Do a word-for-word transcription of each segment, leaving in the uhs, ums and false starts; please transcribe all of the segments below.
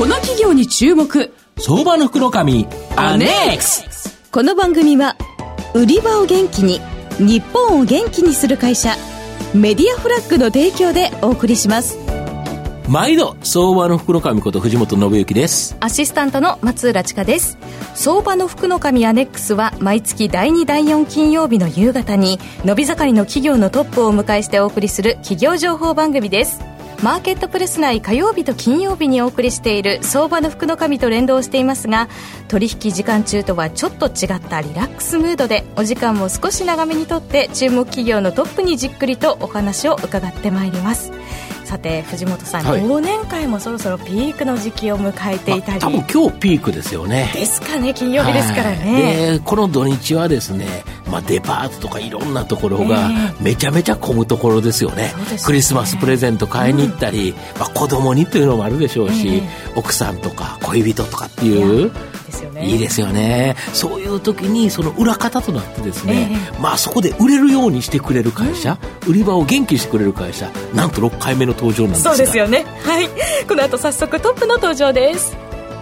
この企業に注目、 相場の福の神アネックス。 この番組は売り場を元気に、日本を元気にする会社メディアフラッグの提供でお送りします。 毎度相場の福の神こと藤本信之です。 アシスタントの松浦千佳です。相場の福の神アネックスは毎月だいにだいよん金曜日の夕方に伸び盛りの企業のトップをお迎えしてお送りする企業情報番組です。マーケットプレス内火曜日と金曜日にお送りしている相場の福の神と連動していますが、取引時間中とはちょっと違ったリラックスムードでお時間も少し長めにとって注目企業のトップにじっくりとお話を伺ってまいります。さて藤本さん、はい、忘年会もそろそろピークの時期を迎えていたり、 多分今日ピークですよね。 ですかね、金曜日ですからね、 はい、でこの土日はですね、まあ、デパートとかいろんなところがめちゃめちゃ混むところですよね、えー、そうですね。クリスマスプレゼント買いに行ったり、うん、まあ、子供にというのもあるでしょうし、えー、奥さんとか恋人とかっていうですよね、 いいですよね。そういう時にその裏方となってですね、 えーまあ、そこで売れるようにしてくれる会社、うん、売り場を元気にしてくれる会社、なんとろっかいめの登場なんですが、 そうですよね、はい、この後早速トップの登場です。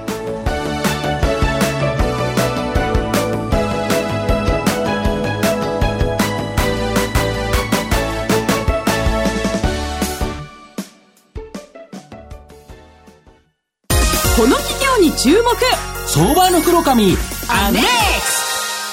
この企業に注目、 相場の黒髪アネックス。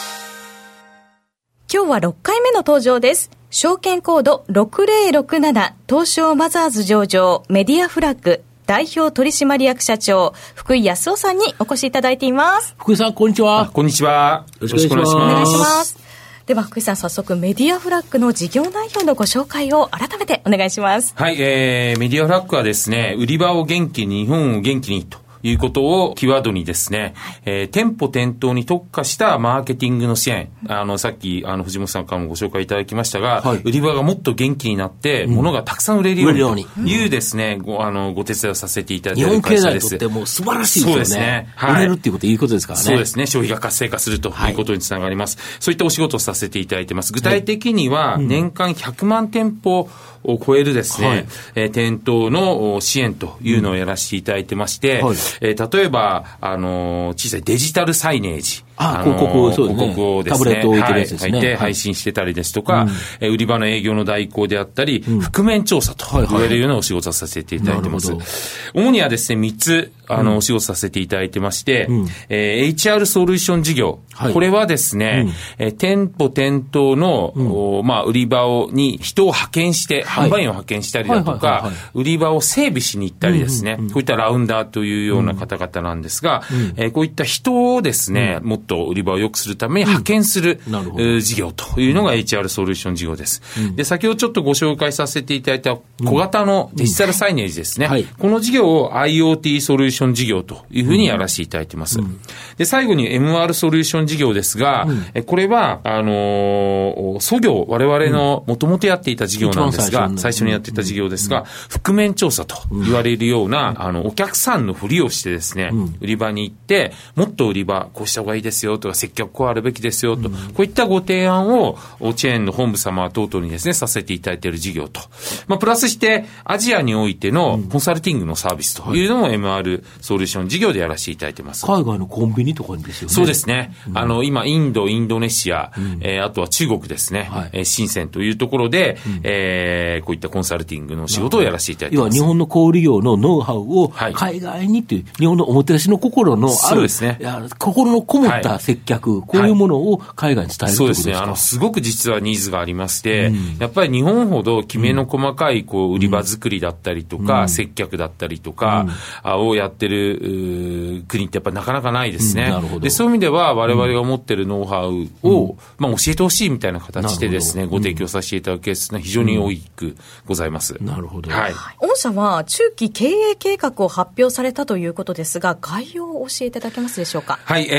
今日はろっかいめの登場です。証券コードろくぜろろくなな東証マザーズ上場メディアフラッグ代表取締役社長福井康夫さんにお越しいただいています。 福井さん、こんにちは。 こんにちは。 よろしくお願いします。 お願いします。では福井さん、早速メディアフラッグの事業内容のご紹介を改めてお願いします。 はい、えー、メディアフラッグはですね、売り場を元気に、日本を元気にということをキーワードにですね、えー、店舗店頭に特化したマーケティングの支援、あのさっきあの藤本さんからもご紹介いただきましたが、はい、売り場がもっと元気になって、うん、物がたくさん売れるようにというですね、うん、ごあのご手伝いをさせていただいている会社です。 日本経済にとってもう素晴らしいですよね。 そうですね、はい、 売れるっていうこといいことですからね。 そうですね、消費が活性化するということにつながります、はい、そういったお仕事をさせていただいています。具体的には年間ひゃくまん店舗を超えるですね、はい、えー、店頭の支援というのをやらせていただいてまして、うんはい、えー、例えばあの小さいデジタルサイネージ、 ああ広告、そうですね、 広告をですね、 タブレットを置いてるやつですね、 はい、配信してたりですとか、うん、えー、売り場の営業の代行であったり、うん、覆面調査と言われるようなお仕事をさせていただいてます。はいはい、主にはですねみっつあの、うん、お仕事させていただいてまして、うん、えー、エイチアール ソリューション事業、はい、これはですね、うん、えー、店舗店頭の、うん、まあ、売り場をに人を派遣して、はい、販売員を派遣したりだとか、売り場を整備しに行ったりですね、うんうんうん、こういったラウンダーというような方々なんですが、うん、えー、こういった人をですね、うん、もっと売り場を良くするために派遣する、うん、事業というのが エイチアール ソリューション事業です、うん、で先ほどちょっとご紹介させていただいた小型のデジタルサイネージですね、うん、はい、この事業を IoT ソリューション事業というふうにやらせていただいています、うん、で最後に エムアール ソリューション事業ですが、うん、えこれはあのー、ソ業、我々のもともとやっていた事業なんですが、うん、最初にやっていた事業ですが、うん、覆面調査と言われるような、うん、あのお客さんのふりをしてですね、うん、売り場に行ってもっと売り場こうした方がいいですよとか、接客こうあるべきですよと、うん、こういったご提案をチェーンの本部様等々にですねさせていただいている事業と、まあ、プラスしてアジアにおいてのコンサルティングのサービスというのも エムアール ソリューション事業でやらせていただいてます。 海外のコンビニとかにですよね。 そうですね、うん、あの今インド、インドネシア、うん、えー、あとは中国ですね、はい、えー、深センというところで、うん、えー、こういったコンサルティングの仕事をやらせていただいてます。 要は日本の小売業のノウハウを海外にという、はい、日本のおもてなしの心のある、 そうですね、 いや心のこもった接客、はい、こういうものを海外に伝えるということですか。 そうですね、あのすごく実はニーズがありまして、うん、やっぱり日本ほどきめの細かいこう売り場作りだったりとか、うん、接客だったりとか、うん、をやってる国ってやっぱりなかなかないですね、うん、なるほど。でそういう意味では我々が持ってるノウハウを、うん、まあ、教えてほしいみたいな形でですね、ご提供させていただくケースが非常に多くございます、うん、 なるほど、 はい、 御社は中期経営計画を発表されたということですが、概要を教えていただけますでしょうか。 はい、え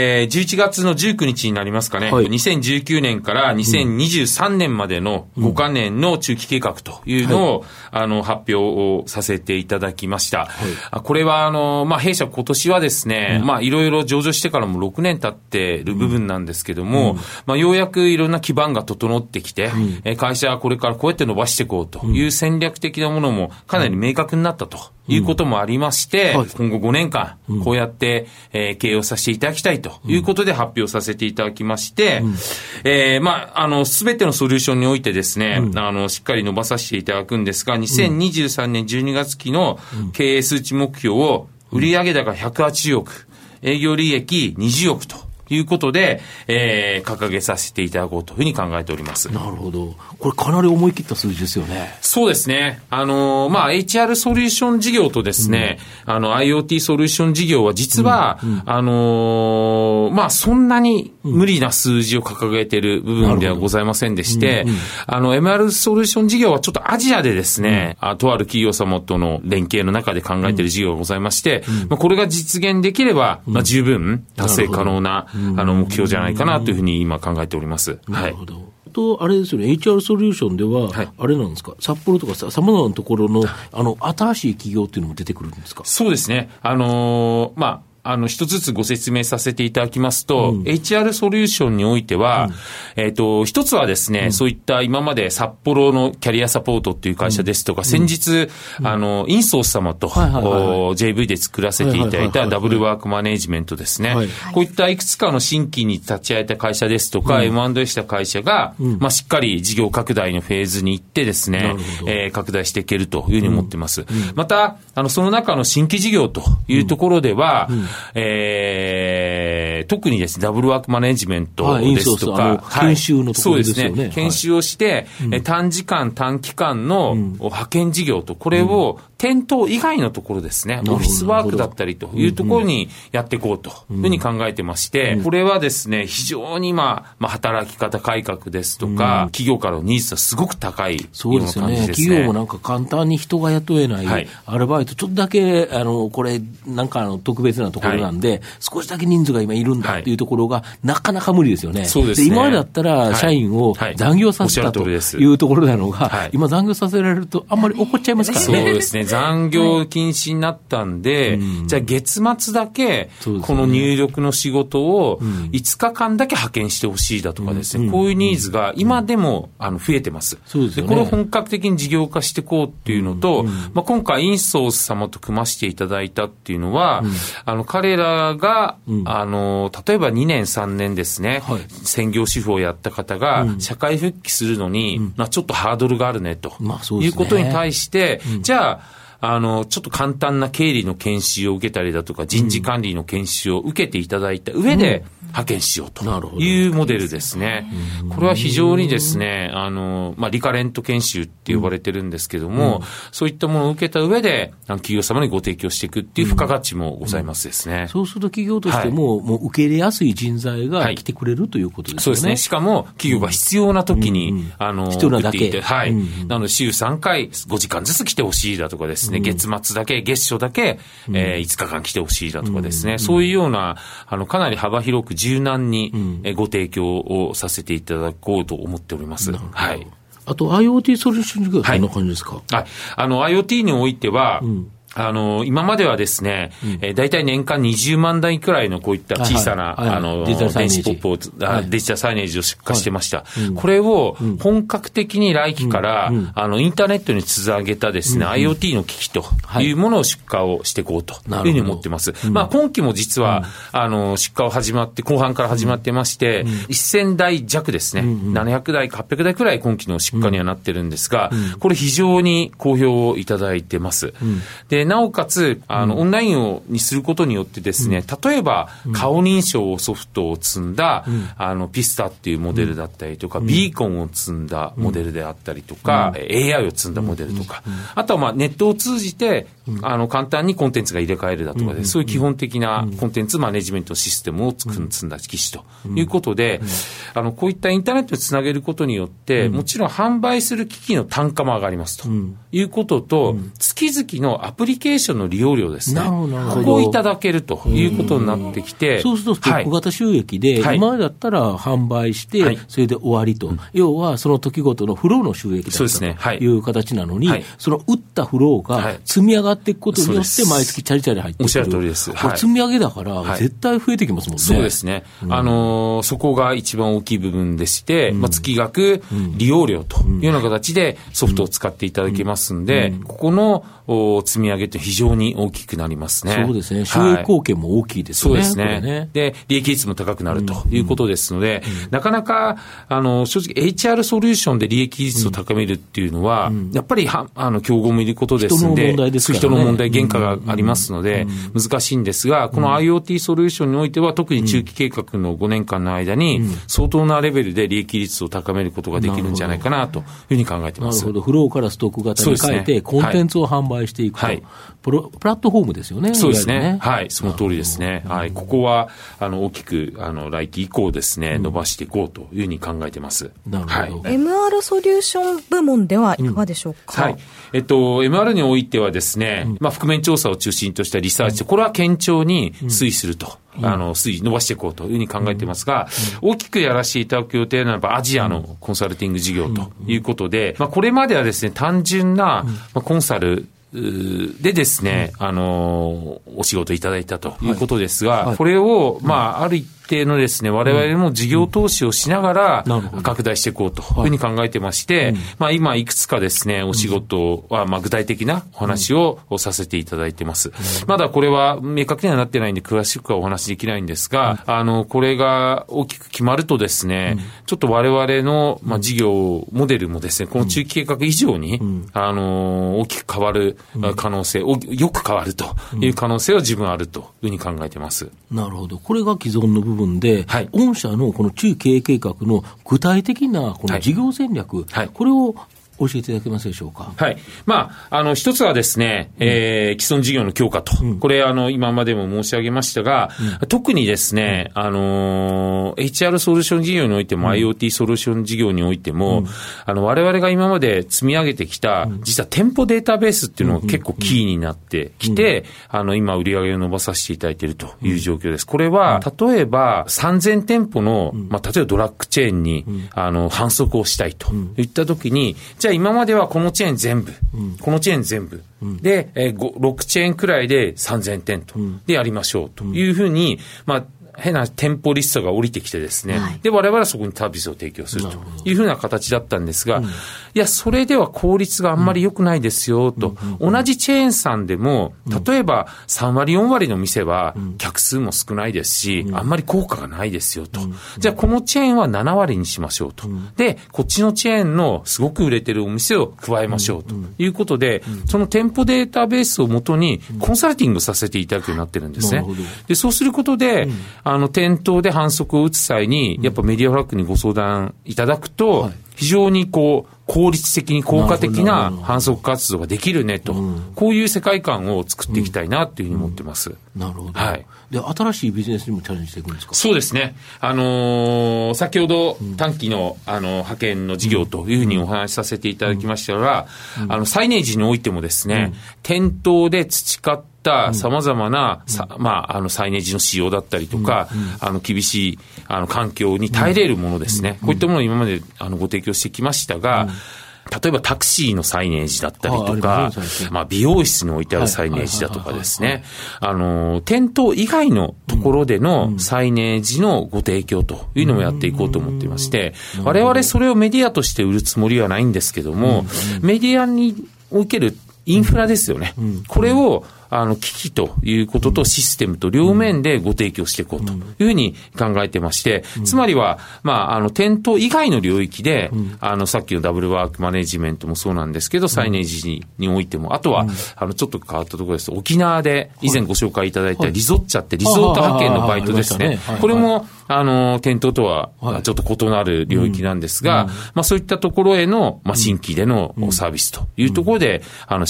えー、じゅういちがつのじゅうくにちになりますかね、はい、にせんじゅうきゅうねんからにせんにじゅうさんねんまでのごかねんの中期計画というのを、うん、あの発表をさせていただきました。はい、これはあの、まあ、弊社今年はですね、うん、まあ、いろいろ上場してからもろくねん経っている部分なんですけども、うん、まあ、ようやくいろんな基盤が整ってきて、うん、会社はこれからこうやって伸ばしていこうという戦略的なものもかなり明確になったということもありまして、うんはい、今後ごねんかんこうやって、えー、経営をさせていただきたいということで発表させていただきまして、うんえー、まあ、あの、すべてのソリューションにおいてですね、うん、あの、しっかり伸ばさせていただくんですが、にせんにじゅうさんねんじゅうにがつ期の経営数値目標を売上高ひゃくはちじゅうおく、営業利益にじゅうおくということで、えー、掲げさせていただこうというふうに考えております。 なるほど。これかなり思い切った数字ですよね。 そうですね。あのー、まあ、エイチアール ソリューション事業とですね、うん、あの、IoT ソリューション事業は実は、うんうん、あのー、まあ、そんなに無理な数字を掲げている部分ではございませんでして、うんうん、あの、エムアール ソリューション事業はちょっとアジアでですね、うん、とある企業様との連携の中で考えている事業がございまして、うんまあ、これが実現できれば、まあ、十分達成可能な、あの目標じゃないかなというふうに今考えております。 なるほど。はい、とあれですよね、エイチアール ソリューションでは、はい、あれなんですか、札幌とかさまざまなところのあの新しい企業っていうのも出てくるんですか。 そうですね。あのー、まあ。あの、一つずつご説明させていただきますと、うん、エイチアール ソリューションにおいては、うん、えっと、一つはですね、うん、そういった今まで札幌のキャリアサポートっていう会社ですとか、うん、先日、うん、あの、インソース様と、はいはいはい、ジェーブイ で作らせていただいたダブルワークマネジメントですね。はい、こういったいくつかの新規に立ち会えた会社ですとか、うん、エムアンドエー した会社が、うん、まあ、しっかり事業拡大のフェーズに行ってですね、えー、拡大していけるというふうに思っています。うんうん、また、あの、その中の新規事業というところでは、うんうん、えーえー、特にですね、ダブルワークマネジメントですとか、 はい、研修のところですよね。 そうですね。研修をして、はい、短時間短期間の派遣事業と、これを店頭以外のところですね、うん、オフィスワークだったりというところにやっていこうというふうに考えてまして、うん、これはですね、非常にまあ、まあ、働き方改革ですとか、うん、企業からのニーズがすごく高いような感じですね。そうですよね。 企業もなんか簡単に人が雇えない、はい、アルバイト、ちょっとだけ、あの、これ、なんかあの特別なところなんで、はい、少しだけ人数が今いるんだっていうところが、はい、なかなか無理ですよね。 そうですね。 で今までだったら社員を残業させた、はいはい、というところなのが、はい、今残業させられるとあんまり怒っちゃいますからね。 そうですね。残業禁止になったんで、はい、じゃあ月末だけこの入力の仕事をいつかかんだけ派遣してほしいだとかですね、うん、こういうニーズが今でもあの増えてます。そうですよね。でこれを本格的に事業化していこうっていうのと、うんうんまあ、今回インソース様と組ましていただいたっていうのは、うん、あの彼らが、うん、あの例えばにねんさんねんですね、はい、専業主婦をやった方が社会復帰するのに、うんまあ、ちょっとハードルがあるねと、まあそうですね、いうことに対して、うん、じゃああの、ちょっと簡単な経理の研修を受けたりだとか、人事管理の研修を受けていただいた上で派遣しようというモデルですね。うん、これは非常にですね、あの、まあ、リカレント研修って呼ばれてるんですけども、うん、そういったものを受けた上で、企業様にご提供していくっていう付加価値もございますですね。うんうん、 そうすると企業としても、はい、もう受け入れやすい人材が来てくれる、はい、ということですね。 そうですね。しかも、企業が必要な時に、うんうん、あの、 必要なだけ。 はい。うんうん、なので、週さんかいごじかんずつ来てほしいだとかですね、うん、月末だけ、月初だけ、うん、えー、いつかかん来てほしいだとかですね、うん、そういうような、あの、かなり幅広く柔軟に、うん、えご提供をさせていただこうと思っております。はい。 あと IoT ソリューション事業はどんな感じですか。 はい。はい、あの IoT においては、うん、あの、今まではですね、うんえー、大体年間にじゅうまんだいくらいのこういった小さな、はいはい、あの、電子ポップを、はい、デジタルサイネージを出荷してました。はいうん、これを本格的に来期から、うんうん、あの、インターネットにつなげたですね、うんうん、IoT の機器というものを出荷をしていこうというふうに思ってます。うん、まあ、今期も実は、うん、あの、出荷を始まって、後半から始まってまして、うん、せんだいじゃくですね、うんうん、ななひゃくだいかはっぴゃくだいくらい今期の出荷にはなってるんですが、うん、これ非常に好評をいただいてます。うん、で、なおかつ、あの、うん、オンラインをにすることによってですね、うん、例えば、顔認証ソフトを積んだ、うん、あの、ピスタっていうモデルだったりとか、うん、ビーコンを積んだモデルであったりとか、うん、エーアイ を積んだモデルとか、うん、あとはまあネットを通じて、うん、あの、簡単にコンテンツが入れ替えるだとかで、うん、そういう基本的なコンテンツマネジメントシステムを積んだ機種ということで、うんうん、あの、こういったインターネットにつなげることによって、うん、もちろん販売する機器の単価も上がりますということと、うん、月々のアプリリケーションの利用料ですね。 なるほど、なるほど。 ここをいただけるということになってきて、 そうするとストック型収益で、はい、今までだったら販売して、はい、それで終わりと、うん、要はその時ごとのフローの収益だったという形なのに、はい、その打ったフローが積み上がっていくことによって毎月チャリチャリ入ってくる。 おっしゃる通りです。 これ積み上げだから絶対増えてきますもんね。 そうですね。うん、あのー、そこが一番大きい部分でして、うん、まあ、月額利用料というような形でソフトを使っていただけますんで、うんうん、ここの積み上げって非常に大きくなりますね。 そうですね。収益貢献も大きいですよね。 はい、そうですね。ねで、利益率も高くなるということですので、うんうん、なかなか、あの、正直 エイチアール ソリューションで利益率を高めるっていうのは、うん、やっぱりは、あの、競合もいることですので、 人の問題ですからね。 人の問題、原価がありますので、うん、難しいんですが、この IoT ソリューションにおいては、特に中期計画のごねんかんの間に、相当なレベルで利益率を高めることができるんじゃないかなというふうに考えています。 なるほど。フローからストック型に変えて、ね、コンテンツを販売していくと。はい、プロプラットフォームですよね。 そうですね。ね、はい、その通りですね。はい、ここはあの大きくあの来期以降ですね、伸ばしていこうというふうに考えてます。 なるほど。 はい、エムアール ソリューション部門ではいかがでしょうか。 うん、はい、えっと エムアール においてはですね、うん、まあ覆面調査を中心としたリサーチ、うん、これは堅調に推移すると。うん、あの推移伸ばしていこうというふうに考えていますが、うん、大きくやらせていただく予定ならばアジアのコンサルティング事業ということで、まあ、これまではですね単純な、まあ、コンサルでですね、うん、あのお仕事いただいたということですが、はいはい、これを、まあ、ある一定のですね、我々も事業投資をしながら拡大していこうというふうに考えてまして、はい、まあ、今いくつかですね、お仕事は、まあ、具体的なお話をさせていただいてます。うん、まだこれは明確にはなってないんで、詳しくはお話しできないんですが、うん、あの、これが大きく決まるとですね、うん、ちょっと我々の、まあ、事業モデルもですね、この中期計画以上に、うん、あの、大きく変わる可能性、うん、よく変わるという可能性は十分あるというふうに考えてます。 なるほど。これが既存の部分で、はい、御社のこの中期経営計画の具体的なこの事業戦略、はいはい、これを教えていただけますでしょうか。 はい。まあ、あの、一つはですね、うん、えー、既存事業の強化と。うん、これ、あの、今までも申し上げましたが、うん、特にですね、うん、あの、エイチアール ソリューション事業においても、うん、IoT ソリューション事業においても、うん、あの、我々が今まで積み上げてきた、うん、実は店舗データベースっていうのが結構キーになってきて、うん、あの、今、売り上げを伸ばさせていただいているという状況です。これは、例えば、さんぜんてんぽの、うん、まあ、例えばドラッグチェーンに、うん、あの、販促をしたいといったときに、じゃあ今まではこのチェーン全部、うん、このチェーン全部、うん、で、えー、ろくチェーンくらいでさんぜんてんと、うん、でやりましょうというふうに、まあ、変な店舗リストが降りてきてですね、はい、で我々はそこにサービスを提供するというふうな形だったんですが、うん、いやそれでは効率があんまり良くないですよと、うん、同じチェーンさんでも例えばさんわりよんわりの店は客数も少ないですし、うん、あんまり効果がないですよと、うん、じゃあこのチェーンはななわりにしましょうと、うん、でこっちのチェーンのすごく売れてるお店を加えましょうということで、うんうん、その店舗データベースをもとにコンサルティングさせていただくようになってるんですね。でそうすることで、うん、あの店頭で販促を打つ際にやっぱメディアフラッグにご相談いただくと非常にこう効率的に効果的な販促活動ができるねと、うん、こういう世界観を作っていきたいなというふうに思ってます。 うん、なるほど。 はい。 で新しいビジネスにもチャレンジしていくんですか。 そうですね。あのー、先ほど短期の、あの派遣の事業というふうにお話しさせていただきましたが、うんうん、あのサイネージにおいてもですね、うん、店頭で培ったさまざまな、うんまあ、あのサイネージの仕様だったりとか、うんうん、あの厳しいあの環境に耐えれるものですね、うんうん、こういったものを今まであのご提供してきましたが、うん例えばタクシーのサイネージだったりとか、あまあ美容室に置いてあるサイネージだとかですね、あの、店頭以外のところでのサイネージのご提供というのもやっていこうと思っていまして、我々それをメディアとして売るつもりはないんですけども、メディアにおけるインフラですよね。これをあの機器ということとシステムと両面でご提供していこうというふうに考えてまして、つまりは、まあ、あの店頭以外の領域で、あのさっきのダブルワークマネジメントもそうなんですけど、サイネージに、においても、あとは、あのちょっと変わったところです。沖縄で以前ご紹介いただいたリゾッチャってリゾート派遣のバイトですね。これもあの店頭とはちょっと異なる領域なんですが、まあそういったところへの、まあ、新規でのサービスというところで、あの仕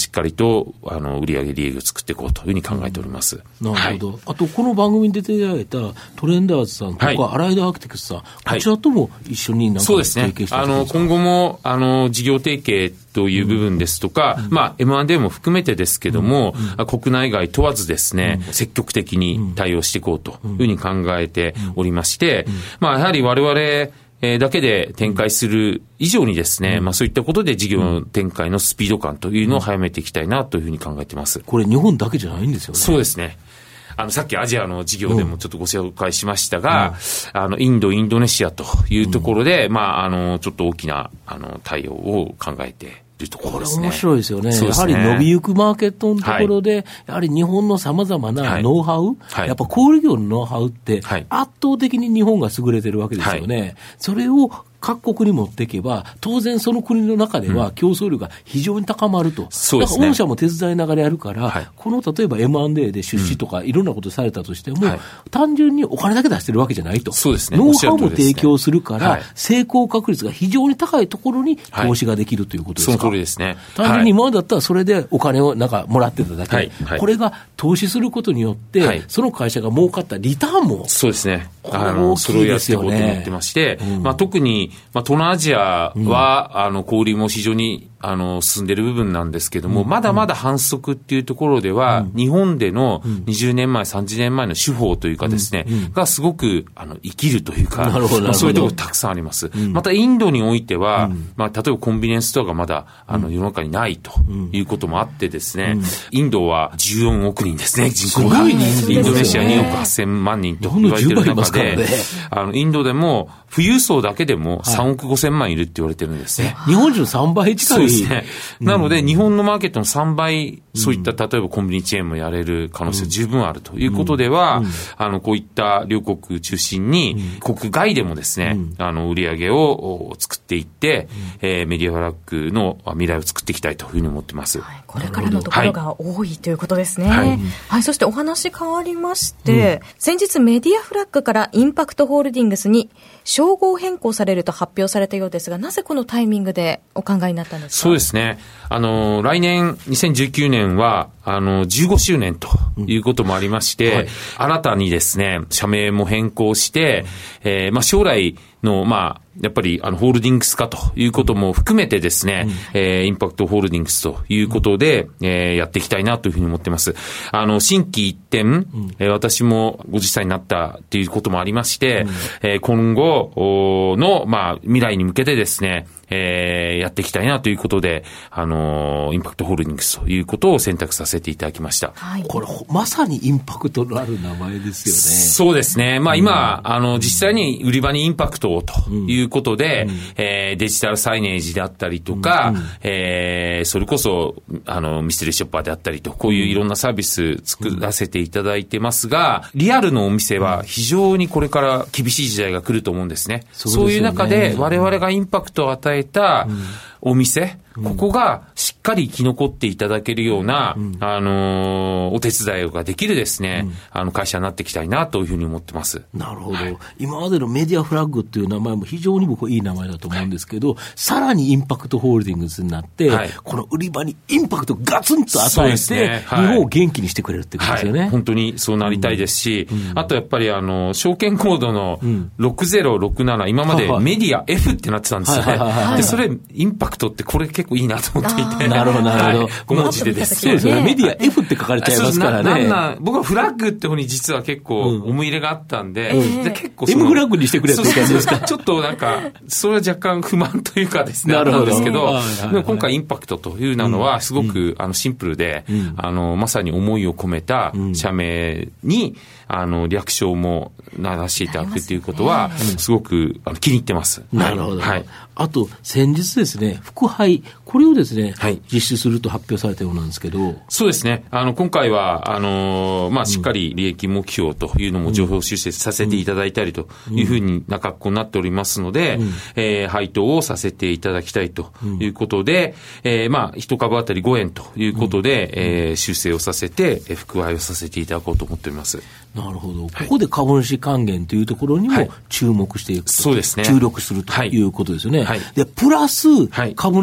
しっかりと、あの、売上利益を作っていこうというふうに考えております。 なるほど。はい、あと、この番組に出ていただいたトレンダーズさんとか、はい、アライドアーキテクスさん、こちらとも一緒になんか提携していくんですか？ そうですね。あの、今後も、あの、事業提携という部分ですとか、うん、まあ、エムアンドエー も含めてですけども、うん、国内外問わずですね、うん、積極的に対応していこうというふうに考えておりまして、うんうん、まあ、やはり我々、えー、だけで展開する以上にですね、うん、まあそういったことで事業展開のスピード感というのを早めていきたいなというふうに考えています。 これ日本だけじゃないんですよね。 そうですね。あの、さっきアジアの事業でもちょっとご紹介しましたが、うん、あの、インド、インドネシアというところで、うん、まあ、あの、ちょっと大きな、あの、対応を考えているところですね。 これ面白いですよね。やはり伸びゆくマーケットのところで、はい、やはり日本の様々なノウハウ、はい、やっぱ小売業のノウハウって、圧倒的に日本が優れてるわけですよね。はい、それを各国に持っていけば、当然その国の中では競争力が非常に高まると。うん、そうですね。だから御社も手伝いながらやるから、はい、この例えば エムアンドエー で出資とかいろんなことされたとしても、うんはい、単純にお金だけ出してるわけじゃないと。 そうですね。 ノウハウも提供するから、はい、成功確率が非常に高いところに投資ができるということですか？はい、 その通りですね。 単純に今までだったらそれでお金をなんかもらってただけ、はいはい、これが投資することによって、はい、その会社が儲かったリターンも、 そうですね。あの、それをやっていこうと思ってまして、うん、まあ、特に、まあ、東南アジアは、うん、あの、小売りも非常に、あの、進んでいる部分なんですけども、うん、まだまだ反則っていうところでは、うん、日本でのにじゅうねんまえ、さんじゅうねんまえの手法というかですね、うんうん、がすごく、あの、生きるというか、まあ、そういうところたくさんあります。うん、また、インドにおいては、うん、まあ、例えばコンビニエンスストアがまだ、あの、世の中にないということもあってですね、うん、インドはじゅうよんおくにんですね、人口が。インドネシアにおくはっせんまんにんと言われている中で、あの、インドでも、富裕層だけでもさんおくごせんまんいるって言われてるんですね。 日本人のさんばい近い。 そうですね。なので、日本のマーケットのさんばい、そういった、例えばコンビニチェーンもやれる可能性十分あるということでは、あの、こういった両国中心に、国外でもですね、あの、売り上げを作っていって、えー、メディアフラッグの未来を作っていきたいというふうに思ってます。はい、 これからのところが多いということですね。はい。はい、そしてお話変わりまして、うん、先日メディアフラッグからインパクトホールディングスに称号変更されると発表されたようですが、なぜこのタイミングでお考えになったんですか？ そうですね。あの、来年にせんじゅうきゅうねんは、あの、じゅうごしゅうねんということもありまして、うんはい、新たにですね、社名も変更して、うん、えー、まあ、将来の、まあ、やっぱり、あの、ホールディングス化ということも含めてですね、うん、えー、インパクトホールディングスということで、うん、えー、やっていきたいなというふうに思ってます。あの、新規一転、うん、えー、私もごじゅっさいになったっていうこともありまして、うん、えー、今後の、まあ、未来に向けてですね、えー、やっていきたいなということで、あのー、インパクトホールディングスということを選択させていただきました。 はい、これ、まさにインパクトのある名前ですよね。 そうですね。まあ今、うん、あの、実際に売り場にインパクトをということで、うん、えー、デジタルサイネージであったりとか、うん、えー、それこそ、あの、ミステリーショッパーであったりと、こういういろんなサービス作らせていただいてますが、リアルのお店は非常にこれから厳しい時代が来ると思うんですね。そうですよね。そういう中で、我々がインパクトを与えたお店、うん、ここがしっかり生き残っていただけるような、うん、あのー、お手伝いができるですね、うん、あの会社になっていきたいなというふうに思ってます。 なるほど。はい、今までのメディアフラッグっていう名前も非常に僕はいい名前だと思うんですけど、はい、さらにインパクトホールディングスになって、はい、この売り場にインパクトガツンと与えて、ねはい、日本を元気にしてくれるってことですよね。はい、 本当にそうなりたいですし、うん、あとやっぱりあの、証券コードのろくぜろろくなな、今までメディア F ってなってたんですよね。で、それ、インパクトってこれ結構いいなと思っていて。 なるほど、なるほど。 ご文字でですね。 そうですよね。メディア F って書かれちゃいますからね。 なんなん僕はフラッグって方に実は結構思い入れがあったんで、うん、で結構 M フラッグにしてくれって感じですか？ ちょっとなんか、それは若干不満というかですね、あったんですけど、でも今回インパクトというのはすごく、うん、あのシンプルで、うん、あの、まさに思いを込めた社名に、あの、略称も鳴らしていただくということは、すごくあの気に入ってます。 なるほど。はい。あと、先日ですね、副配、これをですね、はい、実施すると発表されたようなんですけど。 そうですね。あの、今回は、あの、まあ、しっかり利益目標というのも情報修正させていただいたりというふうにな格好になっておりますので、うん、えー、配当をさせていただきたいということで、うん、えー、まあ、一株当たりごえんということで、うん、えー、修正をさせて、副配をさせていただこうと思っております。 なるほど。ここで株主還元というところにも注目していくと、はい、 そうですね。 注力するということですよね。 はい、 で、プラス、株主優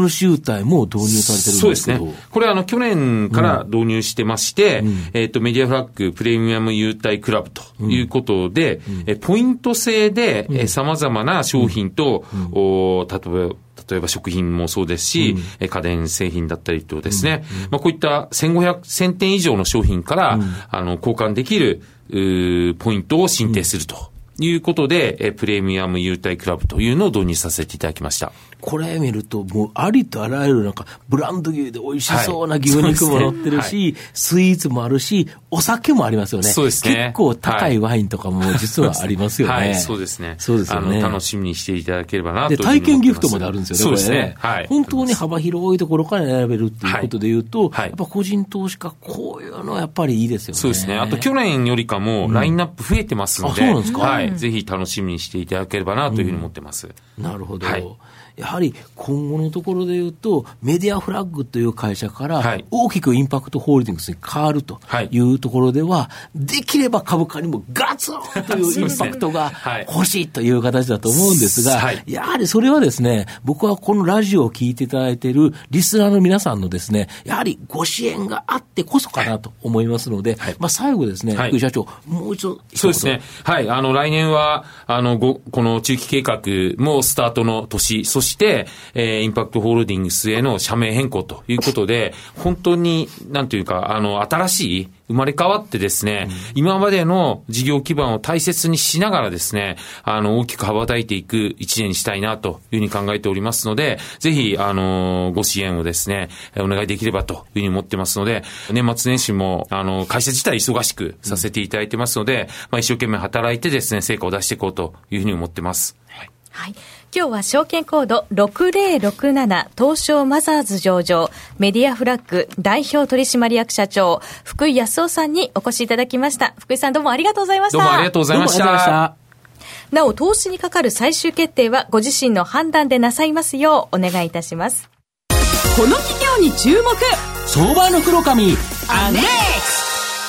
待も導入されてるんですけど。 そうですね。これあの去年から導入してまして、うん、えっと、メディアフラッグプレミアム優待クラブということで、うん、えポイント制で、うん、様々な商品と、うん、お例えば例えば食品もそうですし、うん、家電製品だったりとですね、うんうん、まあ、こういったせんごひゃく、せんてん以上の商品から、うん、あの交換できるポイントを申請するということで、うん、プレミアム優待クラブというのを導入させていただきました。 これ見るともうありとあらゆるなんかブランド牛で美味しそうな牛肉も乗ってるし、はいねはい、スイーツもあるしお酒もありますよね。 そうですね。 結構高いワインとかも実はありますよね。 はい、そうですね。 そうですよね。 あの楽しみにしていただければなというふうに思ってます。で体験ギフトまであるんですよね。 そうですね。 これね、はい、本当に幅広いところから選べるっていうことでいうと、はい、やっぱ個人投資家こういうのはやっぱりいいですよね。 そうですね。あと去年よりかもラインナップ増えてますので、うん、あ、そうなんですか。はい、ぜひ楽しみにしていただければなというふうに思ってます。 うん、なるほど。はい、やはり今後のところで言うとメディアフラッグという会社から大きくインパクトホールディングスに変わるというところでは、できれば株価にもガツンというインパクトが欲しいという形だと思うんですが、やはりそれはですね、僕はこのラジオを聞いていただいているリスナーの皆さんのですね、やはりご支援があってこそかなと思いますので、まあ最後ですね、福井社長もう一度そうですね、はい、あの来年はあのごこの中期計画もスタートの年、そして、えー、インパクトホールディングスへの社名変更ということで、本当になんていうか、あの新しい生まれ変わってですね、うん、今までの事業基盤を大切にしながらですね、あの大きく羽ばたいていく一年にしたいなというふうに考えておりますので、ぜひあのご支援をですねお願いできればというふうに思ってますので、年末年始もあの会社自体忙しくさせていただいてますので、うん、まあ、一生懸命働いてですね成果を出していこうというふうに思ってます。はい、 はい、今日は証券コードろくぜろろくなな東証マザーズ上場メディアフラッグ代表取締役社長福井康夫さんにお越しいただきました。福井さんどうもありがとうございました。 どうもありがとうございました。 なお投資にかかる最終決定はご自身の判断でなさいますようお願いいたします。 この企業に注目、 相場の黒髪アネックス。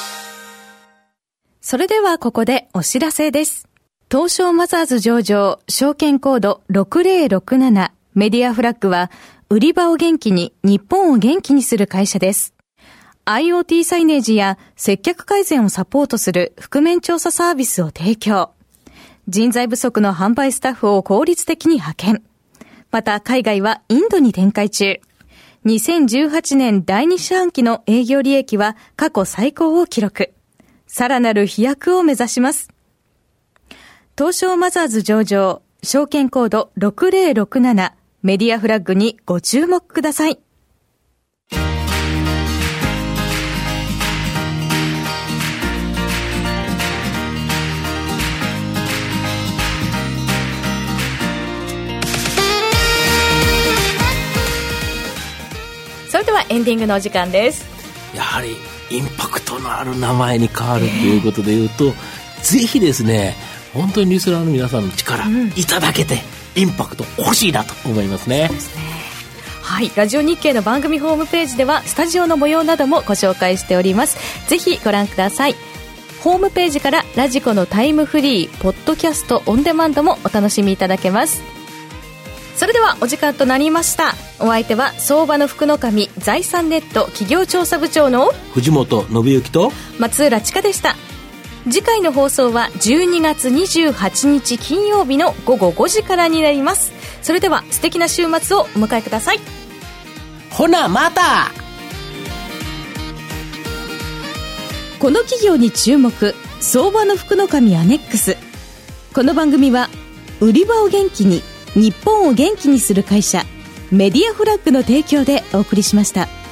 それではここでお知らせです。東証マザーズ上場証券コードろくぜろろくななメディアフラッグは売り場を元気に日本を元気にする会社です。 IoT サイネージや接客改善をサポートする覆面調査サービスを提供。人材不足の販売スタッフを効率的に派遣。また海外はインドに展開中。にせんじゅうはちねんだいに四半期の営業利益は過去最高を記録。さらなる飛躍を目指します。東証マザーズ上場証券コードろくぜろろくななメディアフラッグにご注目ください。それではエンディングのお時間です。 やはりインパクトのある名前に変わるということでいうと、えー、ぜひですね本当にリスナーの皆さんの力、うん、いただけてインパクト欲しいなと思いますね。 そうですね。はい、ラジオ日経の番組ホームページではスタジオの模様などもご紹介しております。ぜひご覧ください。ホームページからラジコのタイムフリーポッドキャストオンデマンドもお楽しみいただけます。それではお時間となりました。お相手は相場の福の神財産ネット企業調査部長の藤本信之と松浦千佳でした。次回の放送はじゅうにがつにじゅうはちにち金曜日の午後ごじからになります。それでは素敵な週末をお迎えください。 ほなまた。 この企業に注目、相場の福の神アネックス。この番組は売り場を元気に日本を元気にする会社メディアフラッグの提供でお送りしました。